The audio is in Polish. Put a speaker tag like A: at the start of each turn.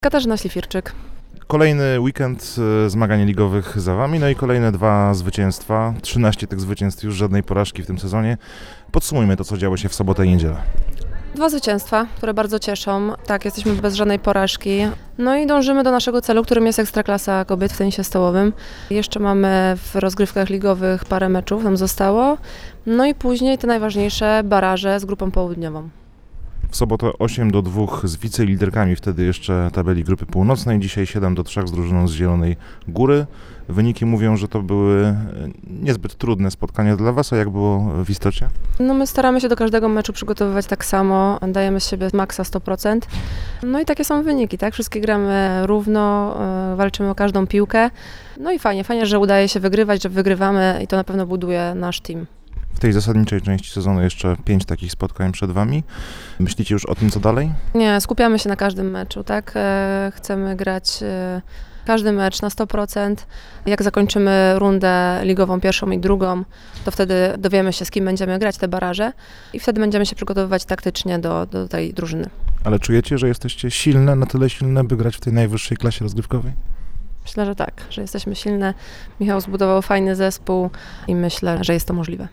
A: Katarzyna Ślifirczyk.
B: Kolejny weekend zmagań ligowych za Wami, no i kolejne 2 zwycięstwa, 13 tych zwycięstw, już żadnej porażki w tym sezonie. Podsumujmy to, co działo się w sobotę i niedzielę.
A: 2 zwycięstwa, które bardzo cieszą. Tak, jesteśmy bez żadnej porażki. No i dążymy do naszego celu, którym jest Ekstraklasa kobiet w tenisie stołowym. Jeszcze mamy w rozgrywkach ligowych parę meczów nam zostało. No i później te najważniejsze baraże z grupą południową.
B: W sobotę 8-2 z wiceliderkami wtedy jeszcze tabeli grupy północnej, dzisiaj 7-3 z drużyną z Zielonej Góry. Wyniki mówią, że to były niezbyt trudne spotkania dla Was, a jak było w istocie?
A: No my staramy się do każdego meczu przygotowywać tak samo, dajemy z siebie maksa 100%. No i takie są wyniki, tak? Wszystkie gramy równo, walczymy o każdą piłkę. No i fajnie, że udaje się wygrywać, że wygrywamy i to na pewno buduje nasz team.
B: W tej zasadniczej części sezonu jeszcze 5 takich spotkań przed Wami. Myślicie już o tym, co dalej?
A: Nie, skupiamy się na każdym meczu, tak? Chcemy grać każdy mecz na 100%. Jak zakończymy rundę ligową pierwszą i drugą, to wtedy dowiemy się, z kim będziemy grać te baraże i wtedy będziemy się przygotowywać taktycznie do tej drużyny.
B: Ale czujecie, że jesteście silne, na tyle silne, by grać w tej najwyższej klasie rozgrywkowej?
A: Myślę, że tak, że jesteśmy silne. Michał zbudował fajny zespół i myślę, że jest to możliwe.